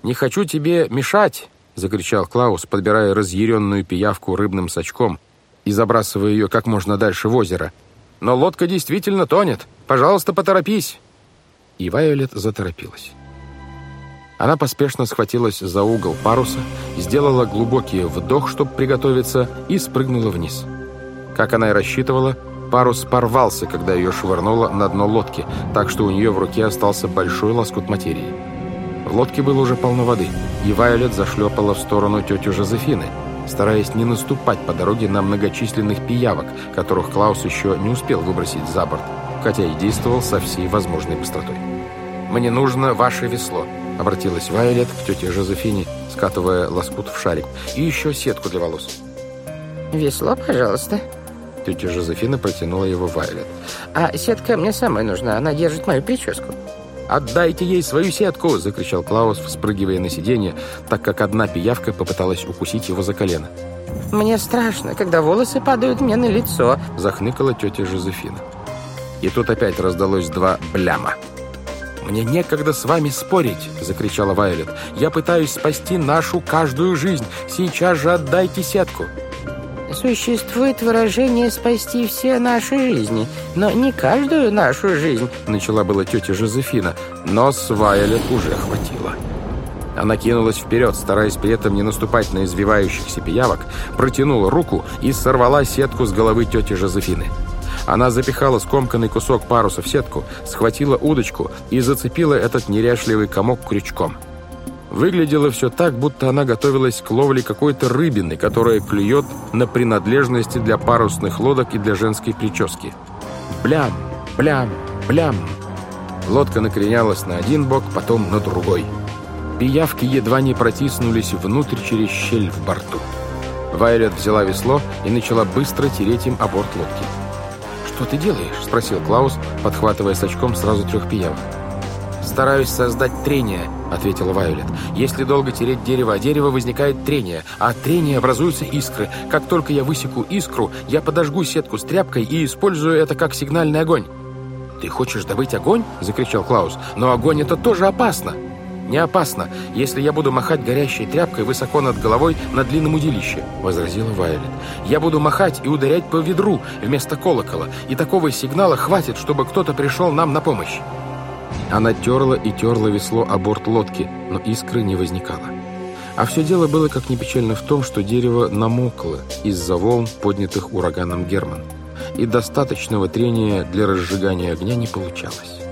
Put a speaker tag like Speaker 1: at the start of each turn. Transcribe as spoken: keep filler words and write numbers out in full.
Speaker 1: «Не хочу тебе мешать!» — закричал Клаус, подбирая разъяренную пиявку рыбным сачком и забрасывая ее как можно дальше в озеро. «Но лодка действительно тонет! Пожалуйста, поторопись!» И Вайолет заторопилась. Она поспешно схватилась за угол паруса, сделала глубокий вдох, чтобы приготовиться, и спрыгнула вниз. Как она и рассчитывала, парус порвался, когда ее швырнуло на дно лодки, так что у нее в руке остался большой лоскут материи. В лодке было уже полно воды, и Вайолет зашлепала в сторону тети Жозефины, стараясь не наступать по дороге на многочисленных пиявок, которых Клаус еще не успел выбросить за борт, хотя и действовал со всей возможной быстротой. «Мне нужно ваше весло», — обратилась Вайолет к тете Жозефине, скатывая лоскут в шарик, «и еще сетку для волос».
Speaker 2: «Весло, пожалуйста».
Speaker 1: Тетя Жозефина протянула его Вайолет.
Speaker 2: «А сетка мне самой нужна, она держит мою прическу».
Speaker 1: «Отдайте ей свою сетку!» — закричал Клаус, вспрыгивая на сиденье, так как одна пиявка попыталась укусить его за колено.
Speaker 2: «Мне страшно, когда волосы падают мне на лицо», —
Speaker 1: захныкала тетя Жозефина. И тут опять раздалось два бляма. «Мне некогда с вами спорить!» — закричала Вайолет. «Я пытаюсь спасти нашу каждую жизнь! Сейчас же отдайте сетку!»
Speaker 2: «Существует выражение «спасти все наши жизни», но не каждую нашу жизнь»,
Speaker 1: — начала была тетя Жозефина, но с Вайолет уже хватило. Она кинулась вперед, стараясь при этом не наступать на извивающихся пиявок, протянула руку и сорвала сетку с головы тети Жозефины. Она запихала скомканный кусок паруса в сетку, схватила удочку и зацепила этот неряшливый комок крючком. Выглядело все так, будто она готовилась к ловле какой-то рыбины, которая клюет на принадлежности для парусных лодок и для женской прически. Блям, блям, блям. Лодка накренялась на один бок, потом на другой. Пиявки едва не протиснулись внутрь через щель в борту. Вайолет взяла весло и начала быстро тереть им о борт лодки. «Что ты делаешь?» — спросил Клаус, подхватывая с очком сразу трех пиявок. «Стараюсь создать трение», — ответила Вайолет. «Если долго тереть дерево о дерево, возникает трение, а от трения образуются искры. Как только я высеку искру, я подожгу сетку с тряпкой и использую это как сигнальный огонь». «Ты хочешь добыть огонь?» — закричал Клаус. «Но огонь — это тоже опасно». «Не опасно, если я буду махать горящей тряпкой высоко над головой на длинном удилище», — возразила Вайолет. «Я буду махать и ударять по ведру вместо колокола, и такого сигнала хватит, чтобы кто-то пришел нам на помощь». Она терла и терла весло о борт лодки, но искры не возникало. А все дело было, как ни печально, в том, что дерево намокло из-за волн, поднятых ураганом Герман, и достаточного трения для разжигания огня не получалось.